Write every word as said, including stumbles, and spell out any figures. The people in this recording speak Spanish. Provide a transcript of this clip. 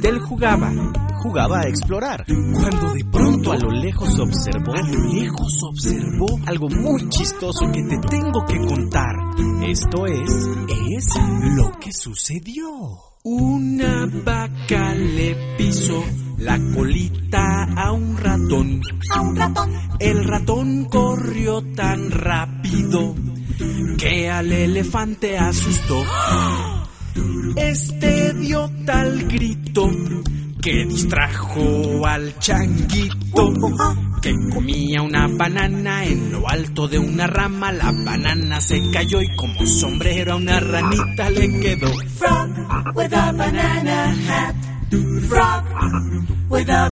Él jugaba, jugaba a explorar, cuando de pronto a lo lejos observó, a lo lejos observó algo muy chistoso que te tengo que contar. Esto es, es lo que sucedió. Una vaca le pisó la colita a un ratón. A un ratón. El ratón corrió tan rápido que al elefante asustó. Este dio tal grito que distrajo al changuito, que comía una banana en lo alto de una rama. La banana se cayó y como sombrero a una ranita le quedó. Frog with a banana hat. Frog with a